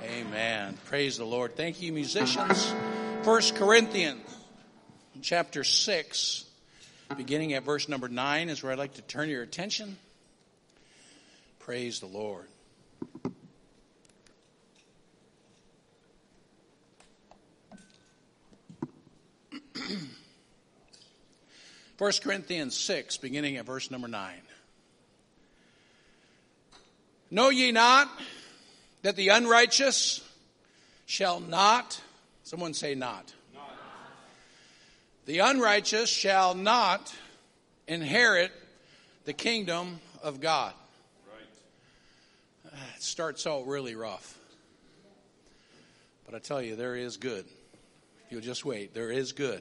Amen. Praise the Lord. Thank you, musicians. 1 Corinthians chapter 6, beginning at verse number 9 is where I'd like to turn your attention. Praise the Lord. First Corinthians 6, beginning at verse number 9. Know ye not that the unrighteous shall not, someone say not. The unrighteous shall not inherit the kingdom of God. Right. It starts out really rough. But I tell you, there is good. If you'll just wait, there is good.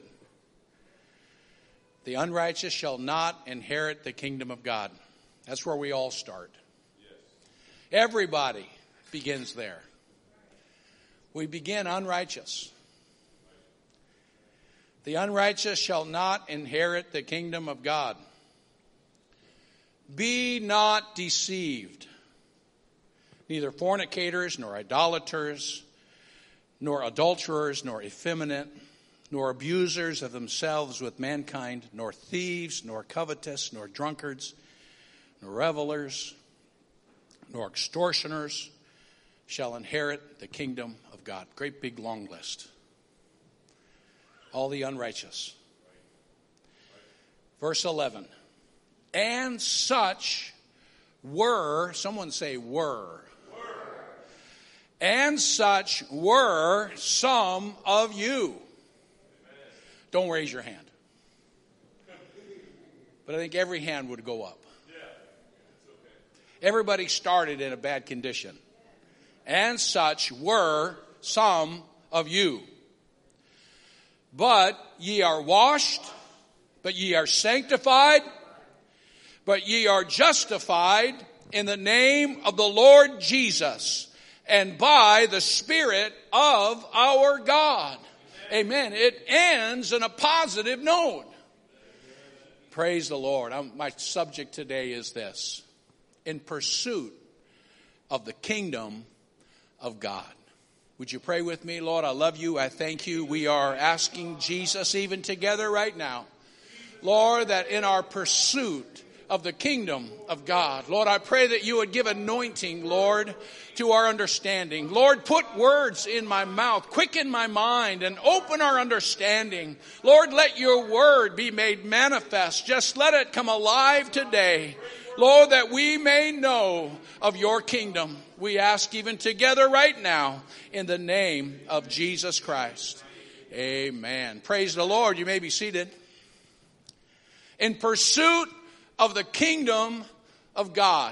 The unrighteous shall not inherit the kingdom of God. That's where we all start. Yes. Everybody begins there. We begin unrighteous. The unrighteous shall not inherit the kingdom of God. Be not deceived. Neither fornicators, nor idolaters, nor adulterers, nor effeminate, nor abusers of themselves with mankind, nor thieves, nor covetous, nor drunkards, nor revelers, nor extortioners shall inherit the kingdom of God. Great big long list. All the unrighteous. Verse 11. And such were, someone say were. And such were some of you. Don't raise your hand. But I think every hand would go up. Everybody started in a bad condition. And such were some of you. But ye are washed, but ye are sanctified, but ye are justified in the name of the Lord Jesus and by the Spirit of our God. Amen. It ends in a positive note. Praise the Lord. My subject today is this: in pursuit of the kingdom of God. Would you pray with me? Lord, I love you. I thank you. We are asking Jesus even together right now, Lord, that in our pursuit of the kingdom of God, Lord, I pray that you would give anointing, Lord, to our understanding. Lord, put words in my mouth, quicken my mind, and open our understanding. Lord, let your word be made manifest. Just let it come alive today, Lord, that we may know of your kingdom. We ask even together right now in the name of Jesus Christ. Amen. Praise the Lord. You may be seated. In pursuit of the kingdom of God.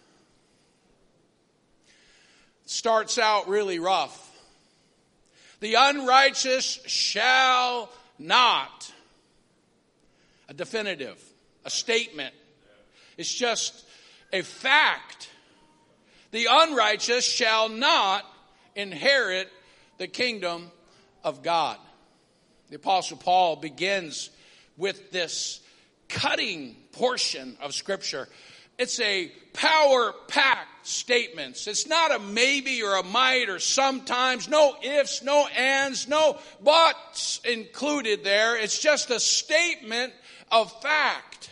Starts out really rough. The unrighteous shall not. A definitive, a statement. It's just a fact. The unrighteous shall not inherit the kingdom of God. The Apostle Paul begins with this cutting portion of Scripture. It's a power-packed statement. It's not a maybe or a might or sometimes. No ifs, no ands, no buts included there. It's just a statement of fact.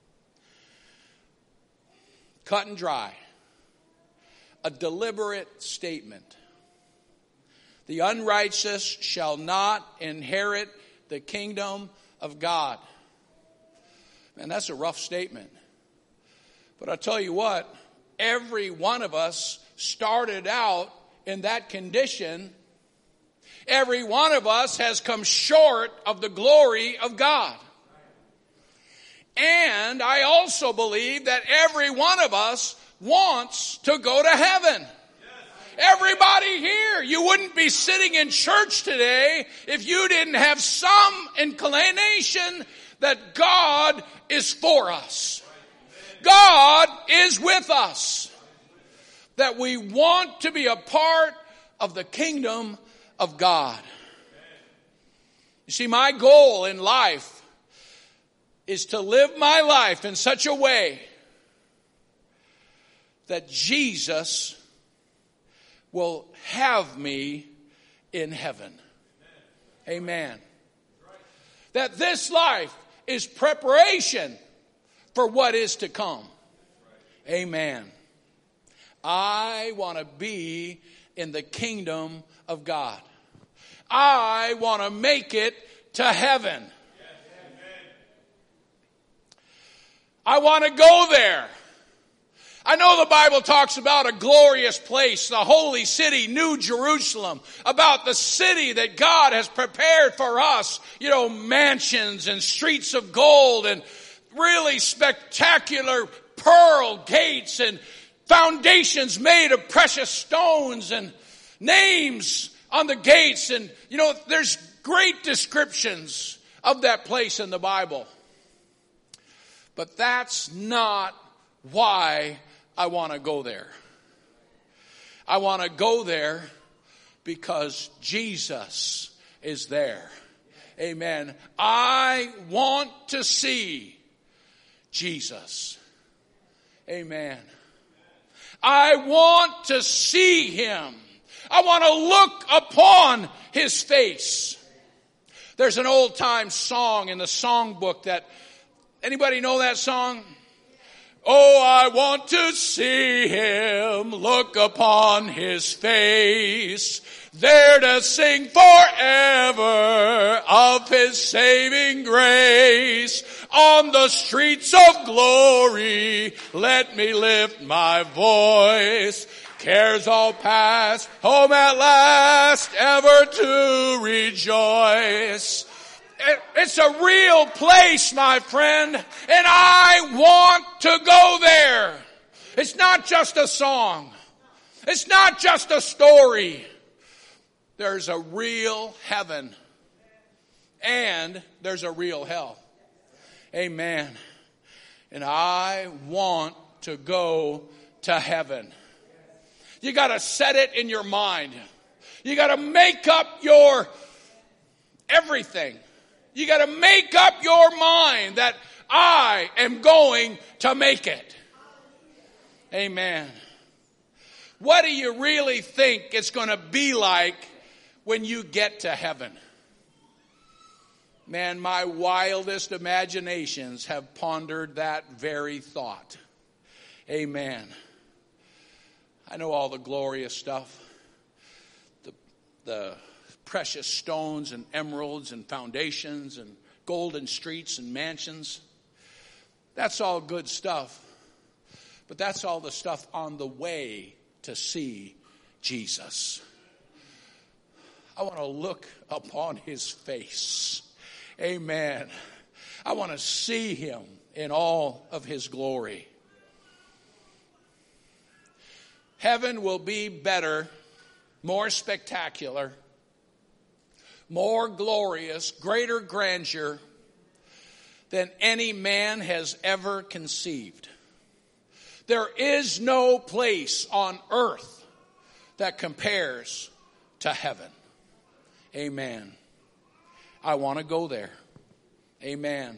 Cut and dry. A deliberate statement. The unrighteous shall not inherit the kingdom of God. Man, that's a rough statement. But I'll tell you what, every one of us started out in that condition. Every one of us has come short of the glory of God. And I also believe that every one of us wants to go to heaven. Everybody here, you wouldn't be sitting in church today if you didn't have some inclination that God is for us. God is with us. That we want to be a part of the kingdom of God. You see, my goal in life is to live my life in such a way that Jesus will have me in heaven. Amen. That this life is preparation for what is to come. Amen. I want to be in the kingdom of God. I want to make it to heaven. I want to go there. I know the Bible talks about a glorious place, the holy city, New Jerusalem, about the city that God has prepared for us. You know, mansions and streets of gold and really spectacular pearl gates and foundations made of precious stones and names on the gates. And, you know, there's great descriptions of that place in the Bible. But that's not why I want to go there. I want to go there because Jesus is there. Amen. I want to see Jesus. Amen. I want to see him. I want to look upon his face. There's an old time song in the songbook that, anybody know that song? Oh, I want to see him, look upon his face, there to sing forever of his saving grace. On the streets of glory, let me lift my voice. Cares all past, home at last, ever to rejoice. It's a real place, my friend, and I want to go there. It's not just a song. It's not just a story. There's a real heaven, and there's a real hell. Amen. And I want to go to heaven. You got to set it in your mind. You got to make up your everything. You got to make up your mind that I am going to make it. Amen. What do you really think it's going to be like when you get to heaven? Man, my wildest imaginations have pondered that very thought. Amen. I know all the glorious stuff. The precious stones and emeralds and foundations and golden streets and mansions. That's all good stuff. But that's all the stuff on the way to see Jesus. I want to look upon his face. Amen. I want to see him in all of his glory. Heaven will be better, more spectacular, more glorious, greater grandeur than any man has ever conceived. There is no place on earth that compares to heaven. Amen. I want to go there. Amen.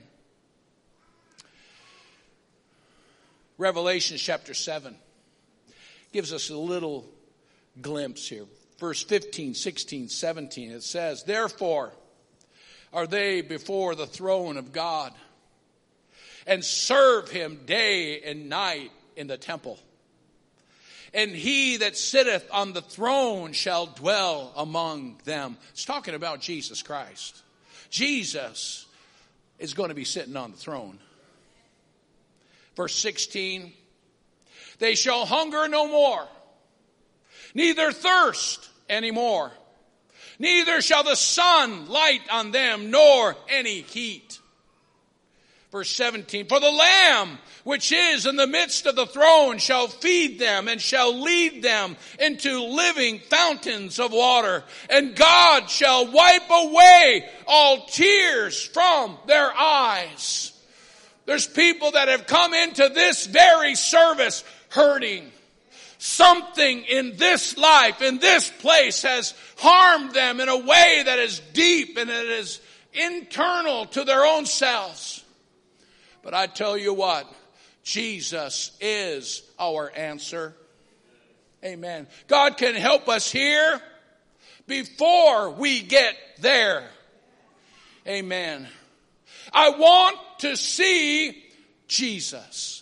Revelation chapter 7 gives us a little glimpse here. Verse 15, 16, 17, it says, therefore are they before the throne of God, and serve him day and night in the temple. And he that sitteth on the throne shall dwell among them. It's talking about Jesus Christ. Jesus is going to be sitting on the throne. Verse 16, they shall hunger no more, neither thirst anymore. Neither shall the sun light on them, nor any heat. Verse 17, for the Lamb which is in the midst of the throne shall feed them and shall lead them into living fountains of water. And God shall wipe away all tears from their eyes. There's people that have come into this very service hurting. Something in this life, in this place, has harmed them in a way that is deep and it is internal to their own selves. But I tell you what, Jesus is our answer. Amen. God can help us here before we get there. Amen. I want to see Jesus.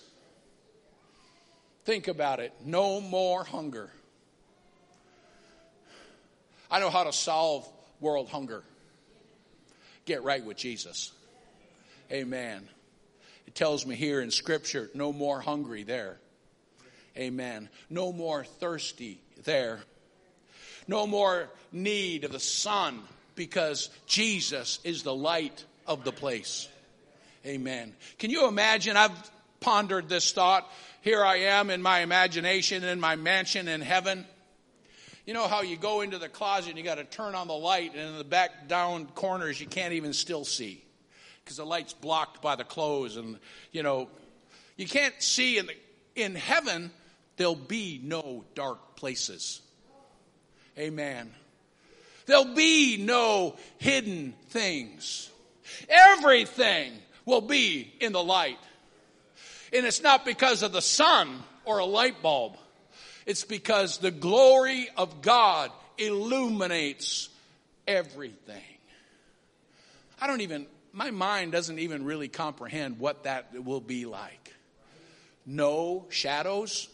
Think about it. No more hunger. I know how to solve world hunger. Get right with Jesus. Amen. It tells me here in Scripture, no more hungry there. Amen. No more thirsty there. No more need of the sun, because Jesus is the light of the place. Amen. Can you imagine? I've pondered this thought. Here I am in my imagination in my mansion in heaven. You know how you go into the closet and you got to turn on the light, and in the back down corners you can't even still see because the light's blocked by the clothes, and you can't see. In heaven there'll be no dark places. Amen. There'll be no hidden things. Everything will be in the light. And it's not because of the sun or a light bulb. It's because the glory of God illuminates everything. My mind doesn't even really comprehend what that will be like. No shadows.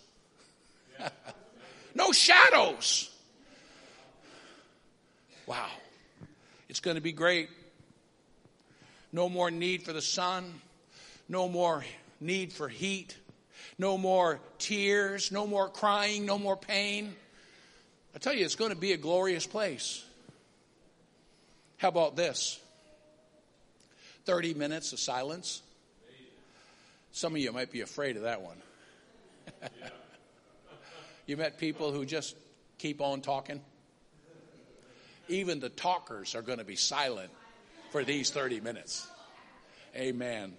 No shadows. Wow. It's going to be great. No more need for the sun. No more need for heat. No more tears. No more crying. No more pain. I tell you, it's going to be a glorious place. How about this? 30 minutes of silence. Some of you might be afraid of that one. You met people who just keep on talking? Even the talkers are going to be silent for these 30 minutes. Amen.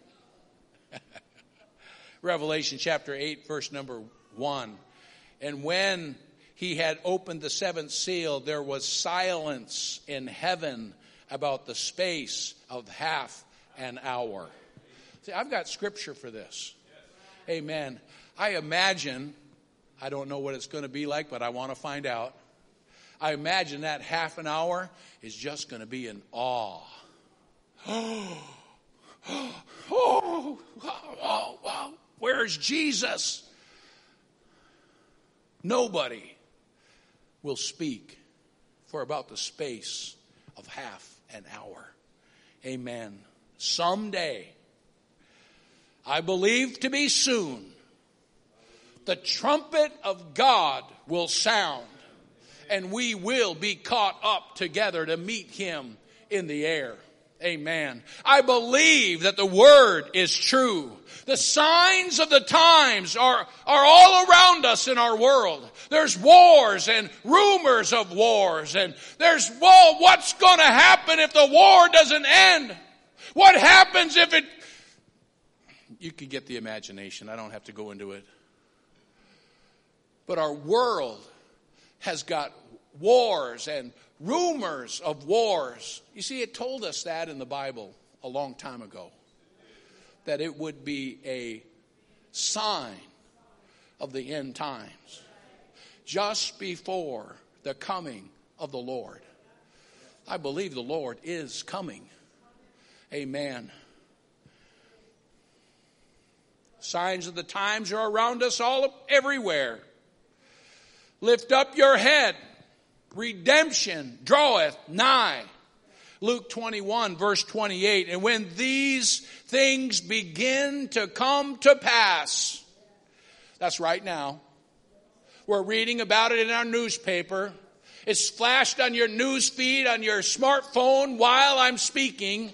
Revelation chapter 8, verse number 1. And when he had opened the seventh seal, there was silence in heaven about the space of half an hour. See, I've got scripture for this. Amen. I imagine, I don't know what it's going to be like, but I want to find out. I imagine that half an hour is just going to be in awe. Where's Jesus? Nobody will speak for about the space of half an hour. Amen. Someday, I believe to be soon, the trumpet of God will sound, and we will be caught up together to meet him in the air. Amen. I believe that the word is true. The signs of the times are all around us in our world. There's wars and rumors of wars, and there's, what's going to happen if the war doesn't end? What happens if it... You could get the imagination. I don't have to go into it. But our world has got wars and rumors of wars. You see, it told us that in the Bible a long time ago, that it would be a sign of the end times, just before the coming of the Lord. I believe the Lord is coming. Amen. Signs of the times are around us everywhere. Lift up your head. Redemption draweth nigh. Luke 21 verse 28. And when these things begin to come to pass, that's right now. We're reading about it in our newspaper. It's flashed on your news feed on your smartphone while I'm speaking.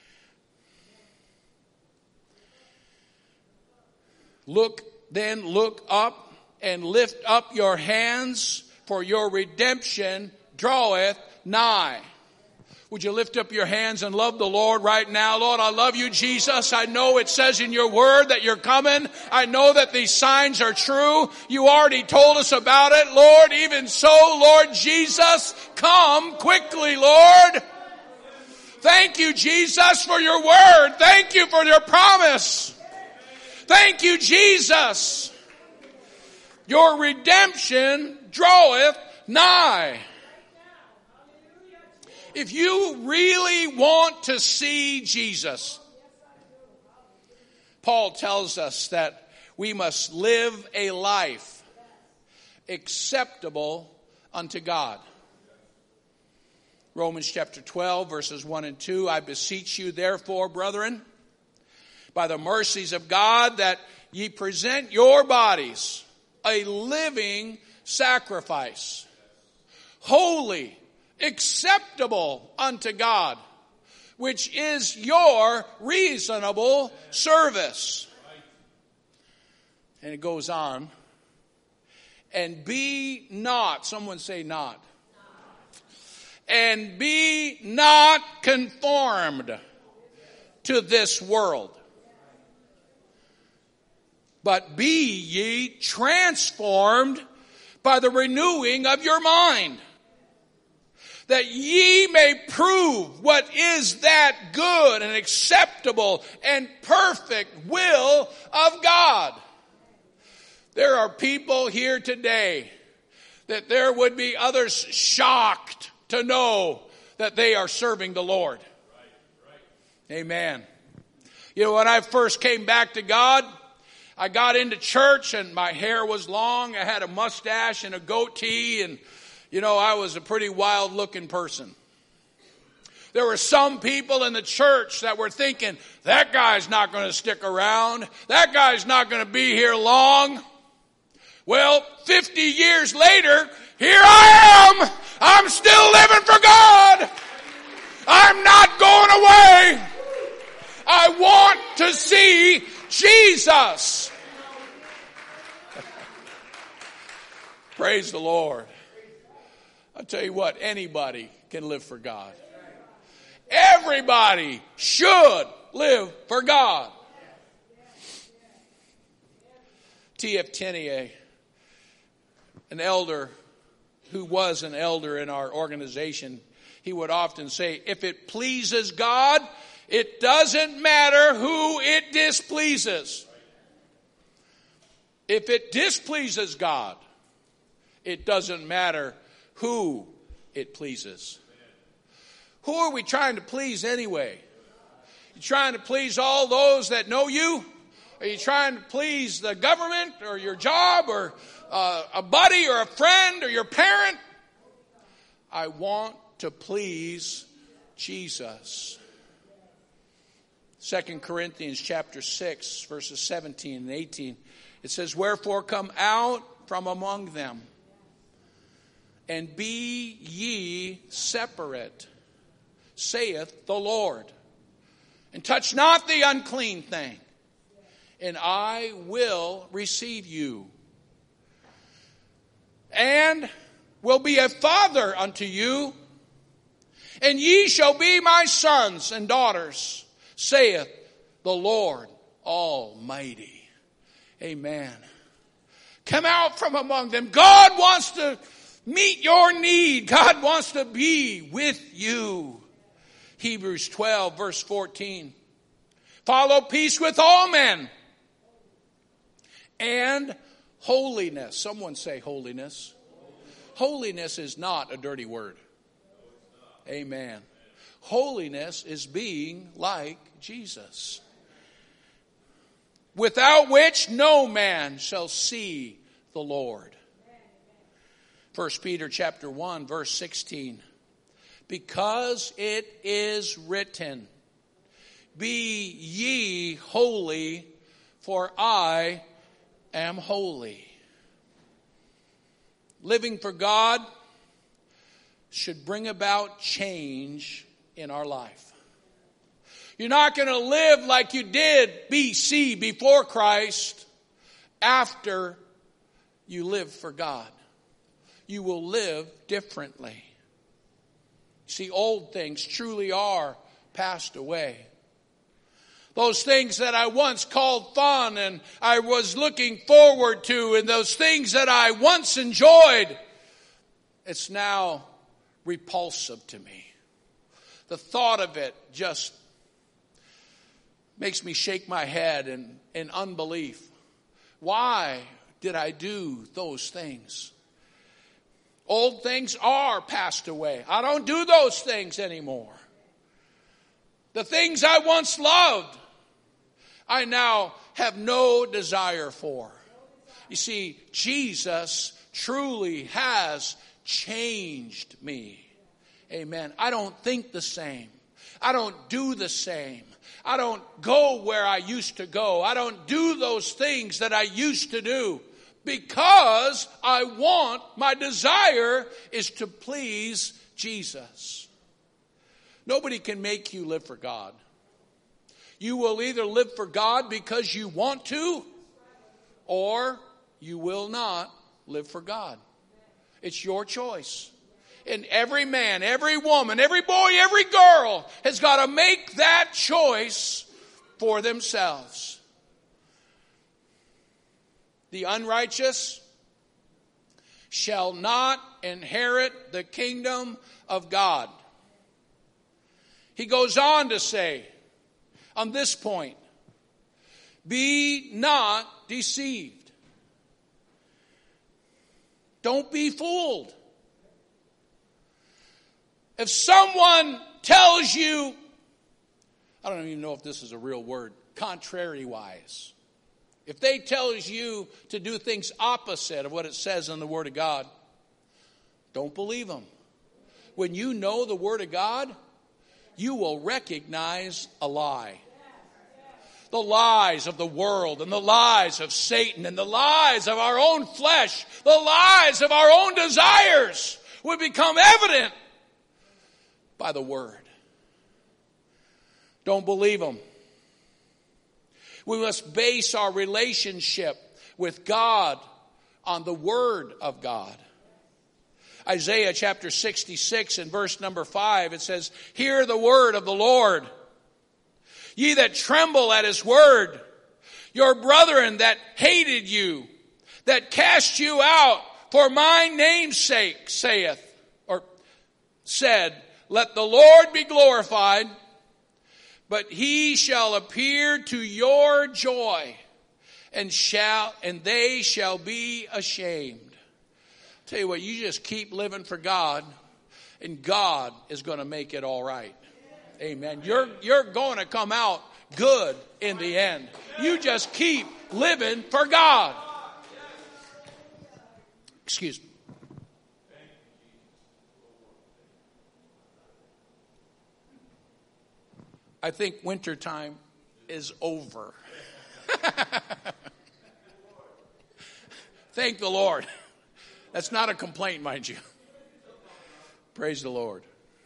Look up and lift up your hands, for your redemption draweth nigh. Would you lift up your hands and love the Lord right now? Lord, I love you, Jesus. I know it says in your word that you're coming. I know that these signs are true. You already told us about it, Lord. Even so, Lord Jesus, come quickly, Lord. Thank you, Jesus, for your word. Thank you for your promise. Thank you, Jesus. Your redemption draweth nigh. If you really want to see Jesus, Paul tells us that we must live a life acceptable unto God. Romans chapter 12, verses 1 and 2, I beseech you therefore, brethren, by the mercies of God, that ye present your bodies a living sacrifice, holy, acceptable unto God, which is your reasonable service. And it goes on. And be not, someone say not. And be not conformed to this world, but be ye transformed by the renewing of your mind, that ye may prove what is that good and acceptable and perfect will of God. There are people here today that there would be others shocked to know that they are serving the Lord. Right. Amen. You know, when I first came back to God, I got into church and my hair was long. I had a mustache and a goatee, and you know, I was a pretty wild looking person. There were some people in the church that were thinking, that guy's not going to stick around. That guy's not going to be here long. Well, 50 years later, here I am. I'm still living for God. I'm not going away. I want to see Jesus. Praise the Lord. I'll tell you what, anybody can live for God. Everybody should live for God. T.F. Tenier, an elder who was an elder in our organization, he would often say, if it pleases God, it doesn't matter who it displeases. If it displeases God, it doesn't matter who it pleases. Who are we trying to please anyway? You trying to please all those that know you? Are you trying to please the government or your job or a buddy or a friend or your parent? I want to please Jesus. 2 Corinthians chapter 6, verses 17 and 18. It says, wherefore come out from among them, and be ye separate, saith the Lord, and touch not the unclean thing, and I will receive you, and will be a father unto you, and ye shall be my sons and daughters, saith the Lord Almighty. Amen. Come out from among them. God wants to meet your need. God wants to be with you. Hebrews 12, verse 14. Follow peace with all men and holiness. Someone say holiness. Holiness is not a dirty word. Amen. Holiness is being like Jesus, without which no man shall see the Lord. 1 Peter chapter 1, verse 16. Because it is written, be ye holy, for I am holy. Living for God should bring about change in our life. You're not going to live like you did BC, before Christ, after you live for God. You will live differently. See, old things truly are passed away. Those things that I once called fun and I was looking forward to, and those things that I once enjoyed, it's now repulsive to me. The thought of it just makes me shake my head in unbelief. Why did I do those things? Old things are passed away. I don't do those things anymore. The things I once loved, I now have no desire for. You see, Jesus truly has changed me. Amen. I don't think the same. I don't do the same. I don't go where I used to go. I don't do those things that I used to do because my desire is to please Jesus. Nobody can make you live for God. You will either live for God because you want to, or you will not live for God. It's your choice. And every man, every woman, every boy, every girl has got to make that choice for themselves. The unrighteous shall not inherit the kingdom of God. He goes on to say, on this point, be not deceived. Don't be fooled. If someone tells you, I don't even know if this is a real word, contrary-wise. If they tells you to do things opposite of what it says in the Word of God, don't believe them. When you know the Word of God, you will recognize a lie. The lies of the world and the lies of Satan and the lies of our own flesh, the lies of our own desires will become evident by the Word. Don't believe them. We must base our relationship with God on the Word of God. Isaiah chapter 66 and verse number 5, it says, hear the word of the Lord. Ye that tremble at his word, your brethren that hated you, that cast you out for my name's sake, said, let the Lord be glorified, but he shall appear to your joy, and they shall be ashamed. Tell you what, you just keep living for God, and God is going to make it all right. Amen. You're going to come out good in the end. You just keep living for God. Excuse me. I think wintertime is over. Thank the Lord. That's not a complaint, mind you. Praise the Lord.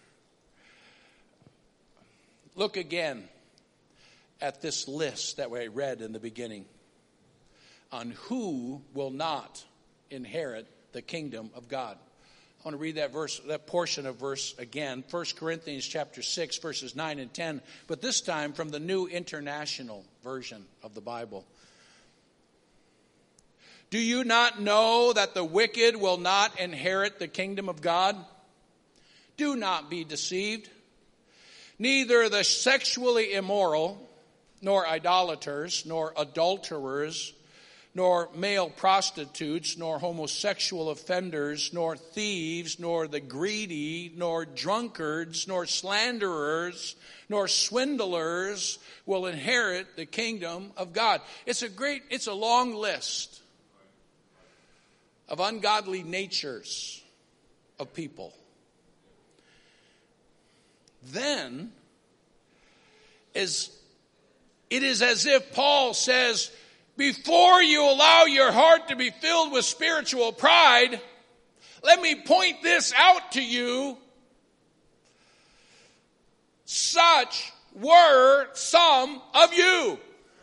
Look again at this list that we read in the beginning on who will not inherit the kingdom of God. I want to read that portion of verse again. 1 Corinthians chapter 6, verses 9 and 10, but this time from the New International Version of the Bible. Do you not know that the wicked will not inherit the kingdom of God? Do not be deceived. Neither the sexually immoral, nor idolaters, nor adulterers, nor male prostitutes, nor homosexual offenders, nor thieves, nor the greedy, nor drunkards, nor slanderers, nor swindlers will inherit the kingdom of God. It's a long list of ungodly natures of people. Then, it is as if Paul says, before you allow your heart to be filled with spiritual pride, let me point this out to you. Such were some of you.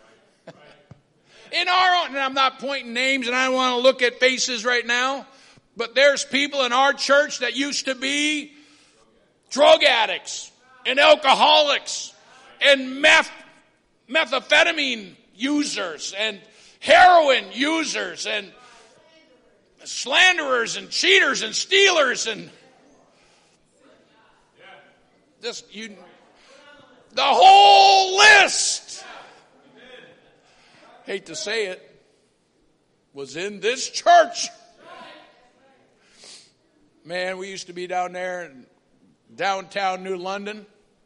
In our own, and I'm not pointing names and I don't want to look at faces right now, but there's people in our church that used to be drug addicts and alcoholics and methamphetamine users and heroin users and slanderers and cheaters and stealers and the whole list. Hate to say it, was in this church. Man, we used to be down there in downtown New London.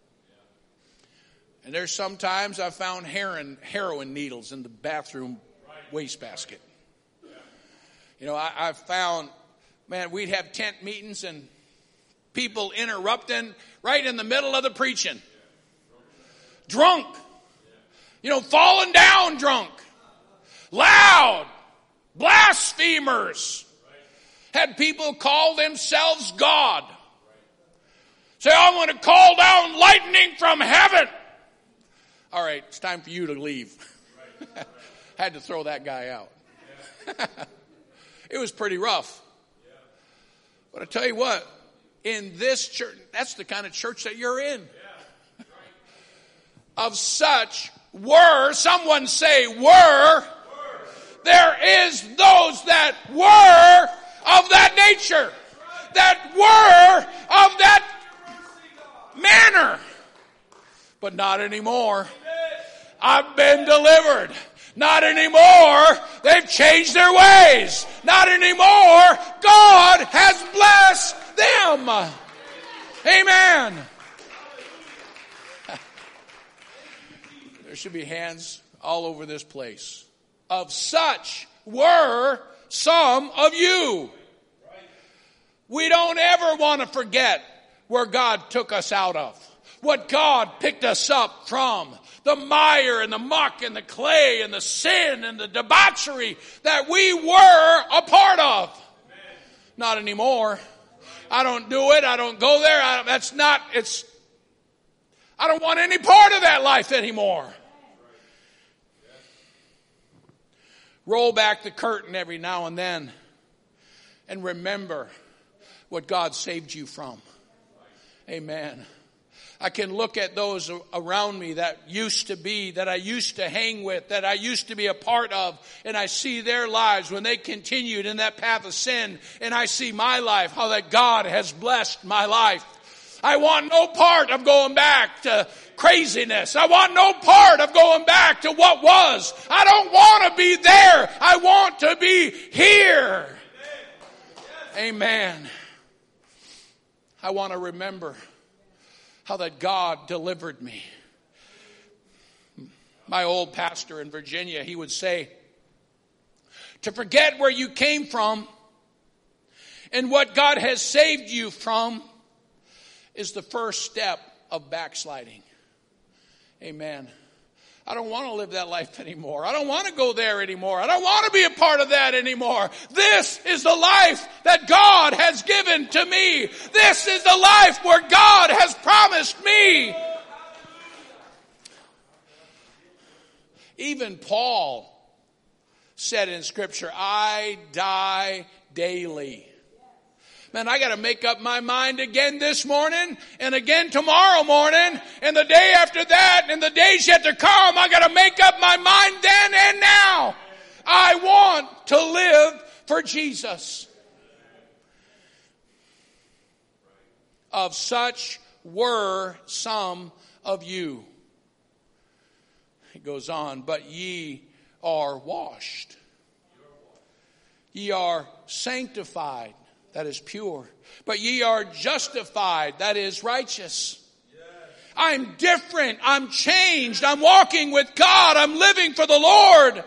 And there's sometimes I found heroin needles in the bathroom wastebasket. You know, I found, man, we'd have tent meetings and people interrupting right in the middle of the preaching. Drunk. You know, falling down drunk. Loud. Blasphemers. Had people call themselves God. Say, I want to call down lightning from heaven. All right, it's time for you to leave. Had to throw that guy out. It was pretty rough. But I tell you what, in this church, that's the kind of church that you're in. Of such were, someone say were, there is those that were of that nature, that were of that manner, but not anymore. I've been delivered. Not anymore. They've changed their ways. Not anymore. God has blessed them. Amen. There should be hands all over this place. Of such were some of you. We don't ever want to forget where God took us out of. What God picked us up from. The mire and the muck and the clay and the sin and the debauchery that we were a part of. Amen. Not anymore. I don't do it. I don't go there. I don't want any part of that life anymore. Roll back the curtain every now and then and remember what God saved you from. Amen. I can look at those around me that I used to hang with, that I used to be a part of, and I see their lives when they continued in that path of sin, and I see my life, how that God has blessed my life. I want no part of going back to craziness. I want no part of going back to what was. I don't want to be there. I want to be here. Amen. I want to remember how that God delivered me. My old pastor in Virginia, he would say, to forget where you came from and what God has saved you from is the first step of backsliding. Amen. I don't want to live that life anymore. I don't want to go there anymore. I don't want to be a part of that anymore. This is the life that God has given to me. This is the life where God has promised me. Even Paul said in Scripture, I die daily. Man, I got to make up my mind again this morning and again tomorrow morning and the day after that and the days yet to come. I got to make up my mind then and now. I want to live for Jesus. Of such were some of you. It goes on, but ye are washed. Ye are sanctified. That is pure. But ye are justified. That is righteous. Yes. I'm different. I'm changed. I'm walking with God. I'm living for the Lord.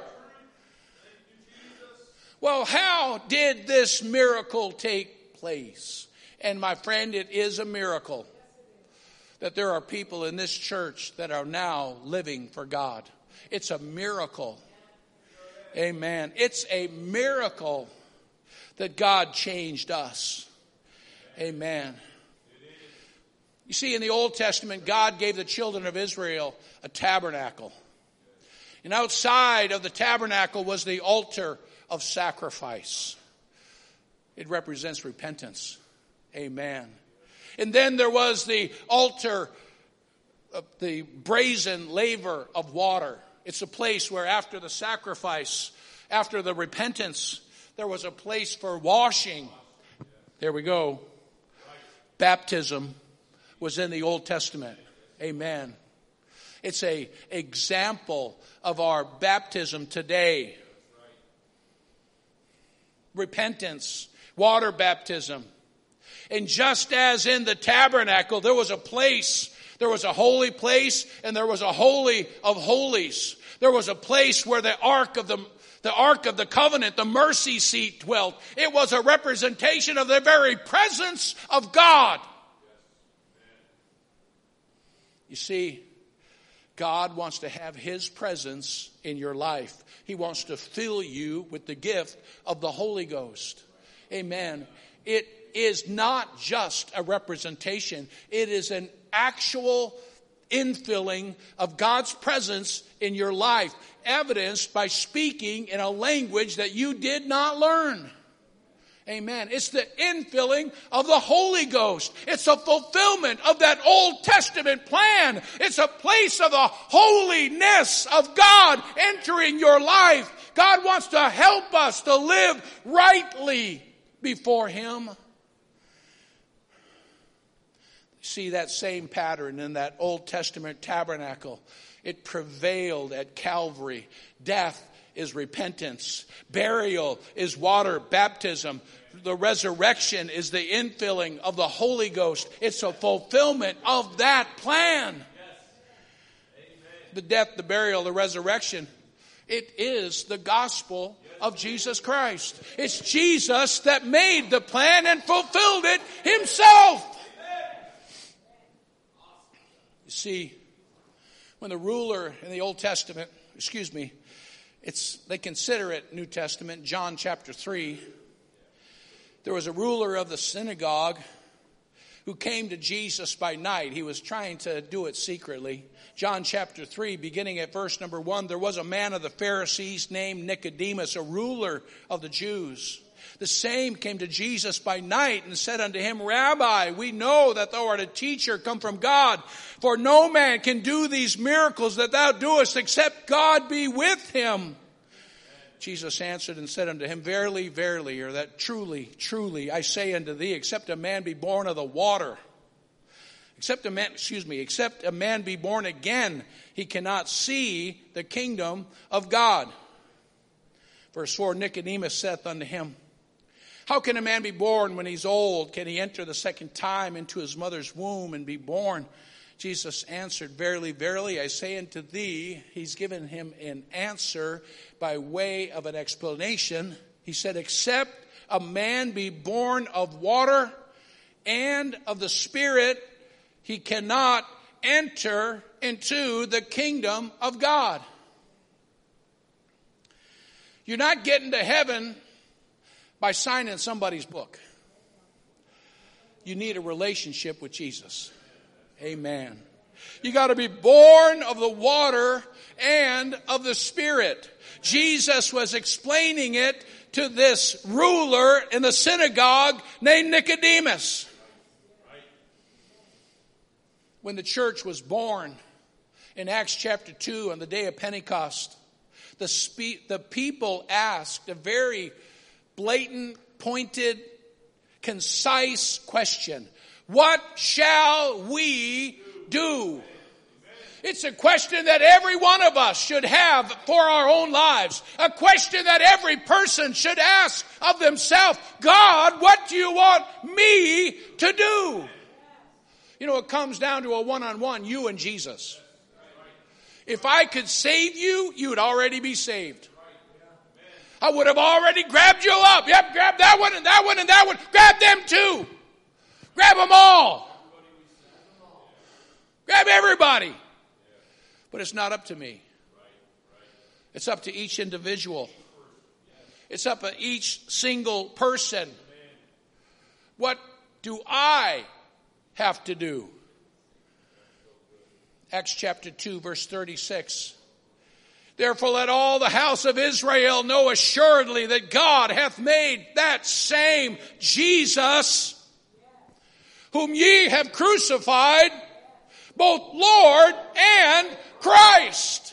Well, how did this miracle take place? And my friend, it is a miracle that there are people in this church that are now living for God. It's a miracle. Amen. It's a miracle that God changed us. Amen. You see, in the Old Testament, God gave the children of Israel a tabernacle. And outside of the tabernacle was the altar of sacrifice. It represents repentance. Amen. And then there was the altar, the brazen laver of water. It's a place where after the sacrifice, after the repentance, there was a place for washing. There we go. Baptism was in the Old Testament. Amen. It's an example of our baptism today. repentance, water baptism. And just as in the tabernacle, there was a place, there was a holy place, and there was a holy of holies. There was a place where the ark of the covenant, the mercy seat dwelt. It was a representation of the very presence of God. You see, God wants to have His presence in your life. He wants to fill you with the gift of the Holy Ghost. Amen. It is not just a representation. It is an actual infilling of God's presence in your life, evidenced by speaking in a language that you did not learn. Amen. It's the infilling of the Holy Ghost. It's a fulfillment of that Old Testament plan. It's a place of the holiness of God entering your life. God wants to help us to live rightly before Him. See that same pattern in that Old Testament tabernacle. It prevailed at Calvary. Death is repentance. Burial is water baptism. The resurrection is the infilling of the Holy Ghost. It's a fulfillment of that plan. The death, the burial, the resurrection. It is the gospel of Jesus Christ. It's Jesus that made the plan and fulfilled it Himself. You see, when the ruler in the Old Testament, they consider it New Testament, John chapter 3. There was a ruler of the synagogue who came to Jesus by night. He was trying to do it secretly. John chapter 3, beginning at verse number 1, there was a man of the Pharisees named Nicodemus, a ruler of the Jews. The same came to Jesus by night and said unto him, Rabbi, we know that thou art a teacher come from God, for no man can do these miracles that thou doest except God be with him. Jesus answered and said unto him, Verily, verily, or that truly, truly, I say unto thee, except a man be born of the water, except a man be born again, he cannot see the kingdom of God. Verse 4, Nicodemus saith unto him, How can a man be born when he's old? Can he enter the second time into his mother's womb and be born? Jesus answered, Verily, verily, I say unto thee, he's given him an answer by way of an explanation. He said, Except a man be born of water and of the Spirit, he cannot enter into the kingdom of God. You're not getting to heaven by signing somebody's book. You need a relationship with Jesus. Amen. You got to be born of the water and of the Spirit. Jesus was explaining it to this ruler in the synagogue named Nicodemus. When the church was born in Acts chapter 2 on the day of Pentecost, the people asked a very blatant, pointed, concise question. What shall we do? It's a question that every one of us should have for our own lives. A question that every person should ask of themselves. God, what do you want me to do? You know, it comes down to a one-on-one, you and Jesus. If I could save you, you would already be saved. I would have already grabbed you up. Yep, grab that one and that one and that one. Grab them too. Grab them all. Grab everybody. But it's not up to me. It's up to each individual. It's up to each single person. What do I have to do? Acts chapter 2, verse 36. Therefore let all the house of Israel know assuredly that God hath made that same Jesus, whom ye have crucified, both Lord and Christ.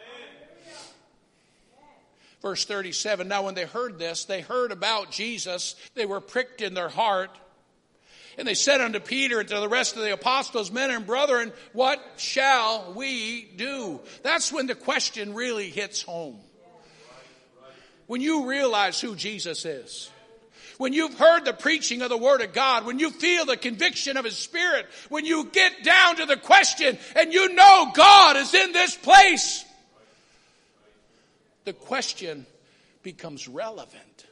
Verse 37, now when they heard this, they heard about Jesus, they were pricked in their heart. And they said unto Peter and to the rest of the apostles, Men and brethren, what shall we do? That's when the question really hits home. when you realize who Jesus is, when you've heard the preaching of the Word of God, when you feel the conviction of His Spirit, when you get down to the question and you know God is in this place, the question becomes relevant.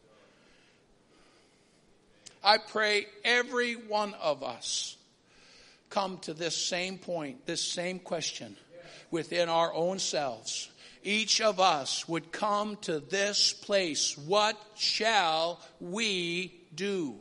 I pray every one of us come to this same point, this same question within our own selves. Each of us would come to this place. What shall we do?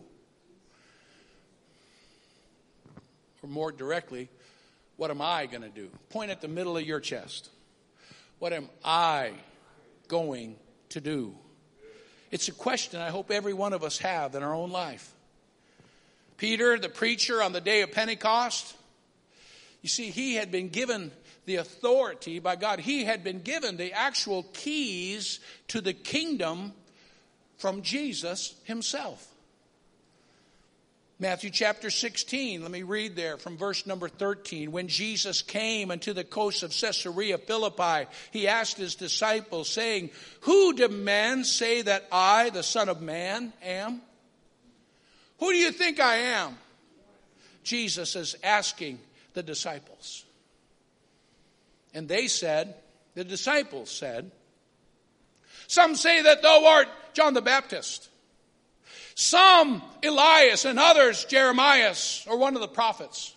Or more directly, what am I going to do? Point at the middle of your chest. What am I going to do? It's a question I hope every one of us have in our own life. Peter, the preacher on the day of Pentecost, you see, he had been given the authority by God. He had been given the actual keys to the kingdom from Jesus himself. Matthew chapter 16, let me read there from verse number 13. When Jesus came unto the coast of Caesarea Philippi, he asked his disciples, saying, Who do men say that I, the Son of Man, am? Who do you think I am? Jesus is asking the disciples. And they said, the disciples said, some say that thou art John the Baptist. Some Elias, and others Jeremiah, or one of the prophets.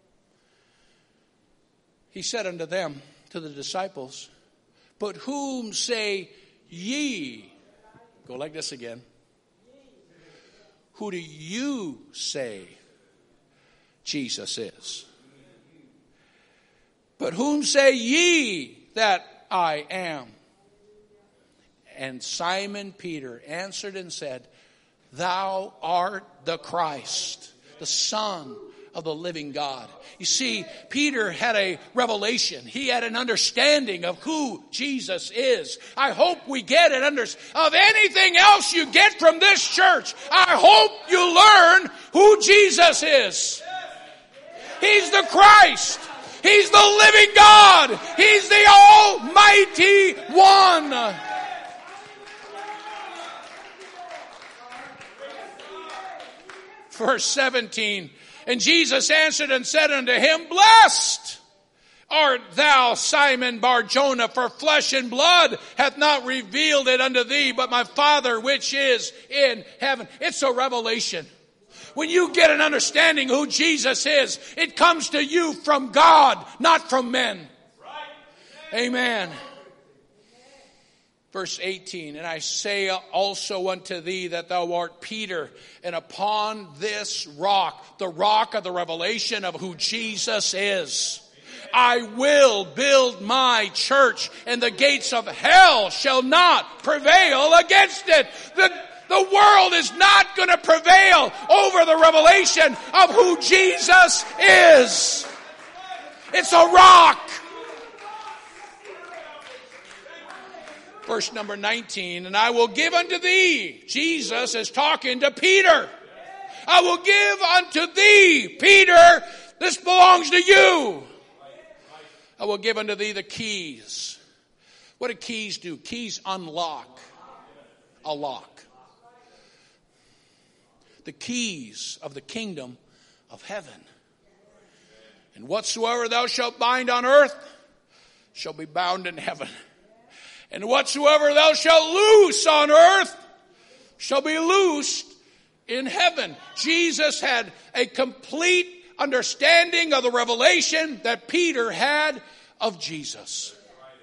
He said unto them, to the disciples, But whom say ye? Go like this again. Who do you say Jesus is? But whom say ye that I am? And Simon Peter answered and said, Thou art the Christ, the Son of the living God. You see, Peter had a revelation. He had an understanding of who Jesus is. I hope we get it. Of anything else you get from this church, I hope you learn who Jesus is. He's the Christ. He's the living God. He's the Almighty One. Verse 17, and Jesus answered and said unto him, Blessed art thou, Simon Bar-Jonah, for flesh and blood hath not revealed it unto thee, but my Father which is in heaven. It's a revelation. When you get an understanding who Jesus is, it comes to you from God, not from men. Amen. Verse 18, and I say also unto thee that thou art Peter, and upon this rock, the rock of the revelation of who Jesus is, I will build my church, and the gates of hell shall not prevail against it. The world is not going to prevail over the revelation of who Jesus is. It's a rock. Verse number 19, and I will give unto thee, Jesus is talking to Peter. I will give unto thee, Peter, this belongs to you. I will give unto thee the keys. What do keys do? Keys unlock a lock. The keys of the kingdom of heaven. And whatsoever thou shalt bind on earth shall be bound in heaven. And whatsoever thou shalt loose on earth shall be loosed in heaven. Jesus had a complete understanding of the revelation that Peter had of Jesus.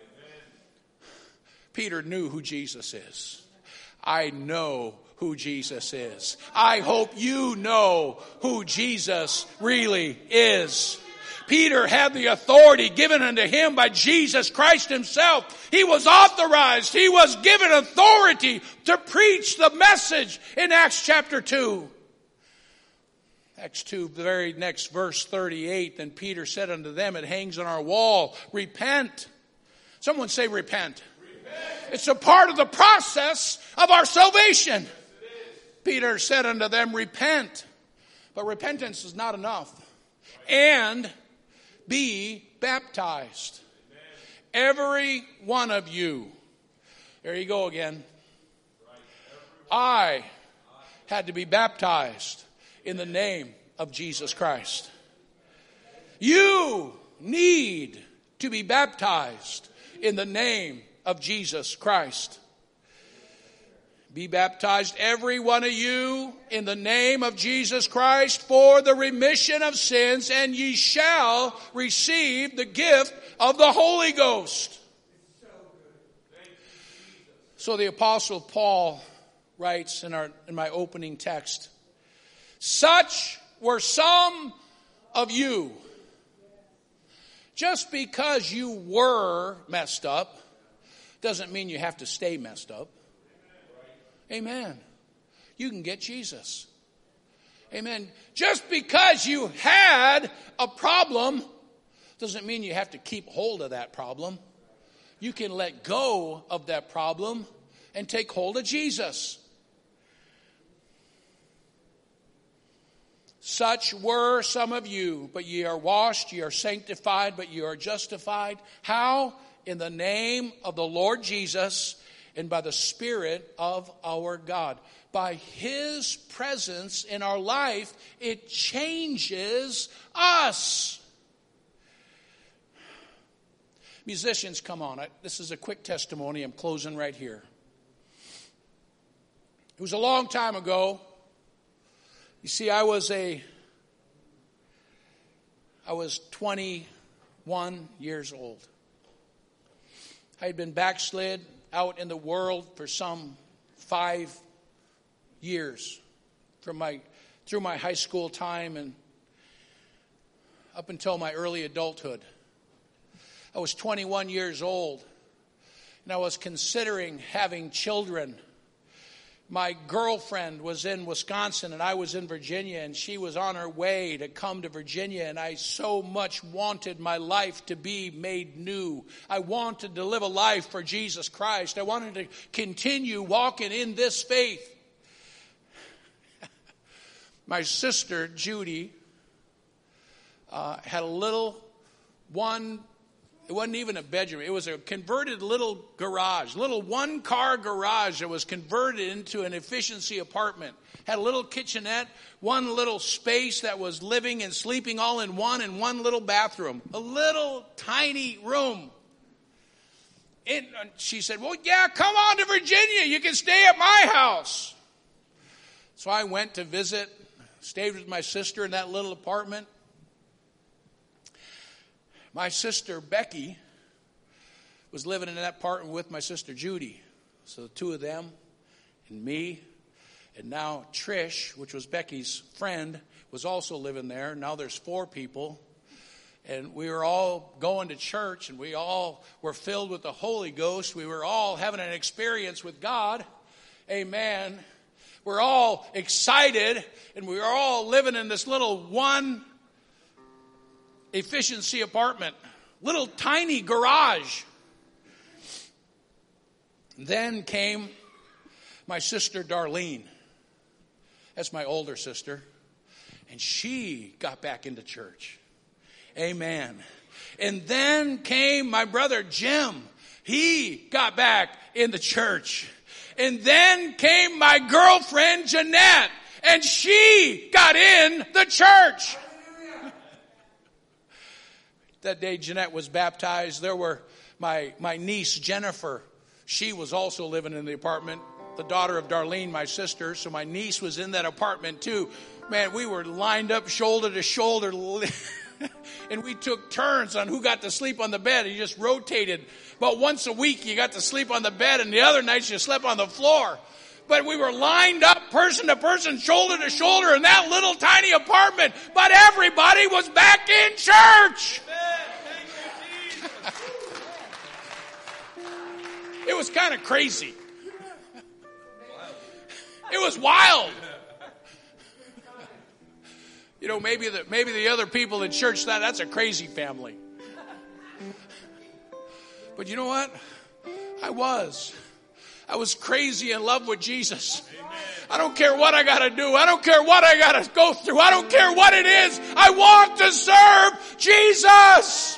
Peter knew who Jesus is. I know who Jesus is. I hope you know who Jesus really is. Peter had the authority given unto him by Jesus Christ himself. He was authorized. He was given authority to preach the message in Acts chapter 2. Acts 2, the very next verse 38. Then Peter said unto them, it hangs on our wall, repent. Someone say repent. It's a part of the process of our salvation. Peter said unto them, repent. But repentance is not enough. And be baptized. Every one of you. There you go again. I had to be baptized in the name of Jesus Christ. You need to be baptized in the name of Jesus Christ. Be baptized, every one of you, in the name of Jesus Christ for the remission of sins, and ye shall receive the gift of the Holy Ghost. So the Apostle Paul writes in my opening text, such were some of you. Just because you were messed up doesn't mean you have to stay messed up. Amen. You can get Jesus. Amen. Just because you had a problem doesn't mean you have to keep hold of that problem. You can let go of that problem and take hold of Jesus. Such were some of you, but ye are washed, ye are sanctified, but ye are justified. How? In the name of the Lord Jesus and by the Spirit of our God. By His presence in our life, it changes us. Musicians, come on. This is a quick testimony. I'm closing right here. It was a long time ago. You see, I was 21 years old. I had been backslid out in the world for some 5 years through my high school time and up until my early adulthood. I was 21 years old and I was considering having children. My girlfriend was in Wisconsin and I was in Virginia, and she was on her way to come to Virginia, and I so much wanted my life to be made new. I wanted to live a life for Jesus Christ. I wanted to continue walking in this faith. My sister, Judy, had a little one. It wasn't even a bedroom. It was a converted little garage, little one-car garage that was converted into an efficiency apartment. Had a little kitchenette, one little space that was living and sleeping all in one little bathroom. A little tiny room. She said, well, yeah, come on to Virginia. You can stay at my house. So I went to visit, stayed with my sister in that little apartment. My sister, Becky, was living in that apartment with my sister, Judy. So the two of them and me. And now Trish, which was Becky's friend, was also living there. Now there's 4 people. And we were all going to church, and we all were filled with the Holy Ghost. We were all having an experience with God. Amen. We're all excited, and we were all living in this little one efficiency apartment, little tiny garage. Then came my sister Darlene. That's my older sister. And she got back into church. Amen. And then came my brother Jim. He got back in the church. And then came my girlfriend Jeanette. And she got in the church. That day Jeanette was baptized, there were my niece Jennifer. She was also living in the apartment, the daughter of Darlene, my sister. So my niece was in that apartment too. Man, we were lined up shoulder to shoulder. And we took turns on who got to sleep on the bed. You just rotated. About once a week you got to sleep on the bed, and the other nights you slept on the floor. But we were lined up person to person, shoulder to shoulder in that little tiny apartment. But everybody was back in church. It was kind of crazy. It was wild. You know, maybe the other people in church thought that's a crazy family. But you know what? I was crazy in love with Jesus. I don't care what I got to do. I don't care what I got to go through. I don't care what it is. I want to serve Jesus.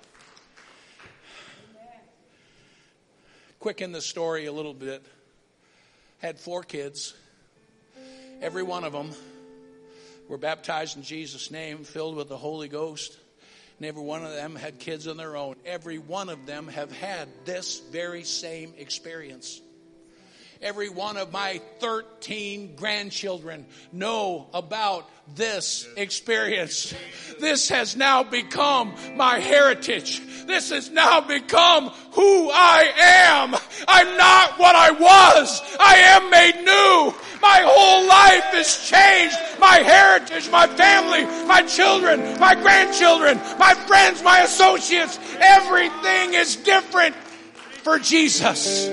Quicken the story a little bit. Had 4 kids. Every one of them were baptized in Jesus' name, filled with the Holy Ghost. And every one of them had kids of their own. Every one of them have had this very same experience. Every one of my 13 grandchildren know about this experience. This has now become my heritage. This has now become who I am. I'm not what I was. I am made new. My whole life is changed. My heritage, my family, my children, my grandchildren, my friends, my associates. Everything is different for Jesus.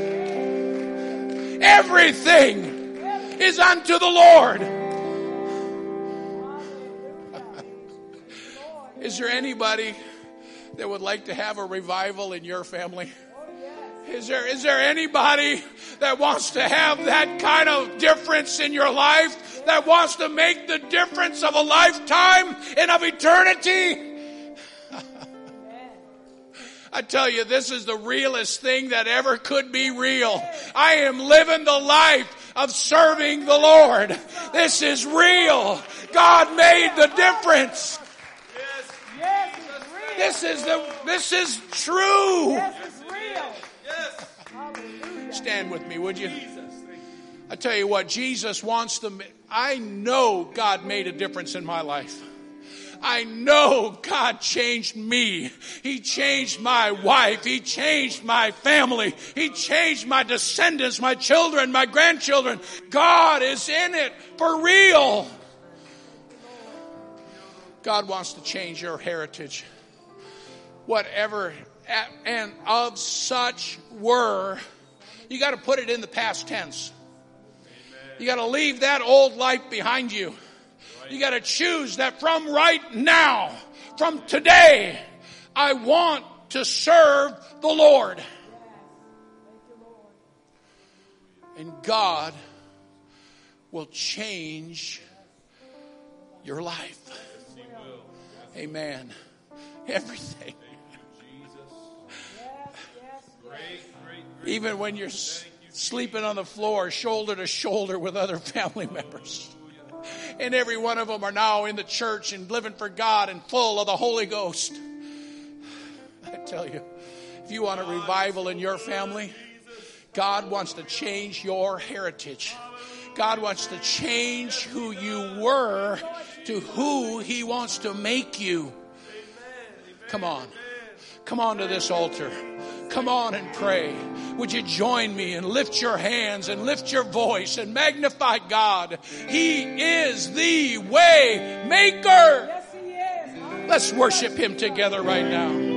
Everything is unto the Lord. Is there anybody that would like to have a revival in your family? Is there anybody that wants to have that kind of difference in your life, that wants to make the difference of a lifetime and of eternity? I tell you, this is the realest thing that ever could be real. I am living the life of serving the Lord. This is real. God made the difference. This is true. Stand with me, would you? I tell you what, Jesus wants to. I know God made a difference in my life. I know God changed me. He changed my wife. He changed my family. He changed my descendants, my children, my grandchildren. God is in it for real. God wants to change your heritage. Whatever and of such were, you got to put it in the past tense. You got to leave that old life behind you. You got to choose that from right now, from today, I want to serve the Lord. And God will change your life. Amen. Everything. Even when you're sleeping on the floor, shoulder to shoulder with other family members. And every one of them are now in the church and living for God and full of the Holy Ghost. I tell you, if you want a revival in your family, God wants to change your heritage. God wants to change who you were to who He wants to make you. Come on. Come on to this altar. Come on and pray. Would you join me and lift your hands and lift your voice and magnify God? He is the way maker. Let's worship Him together right now.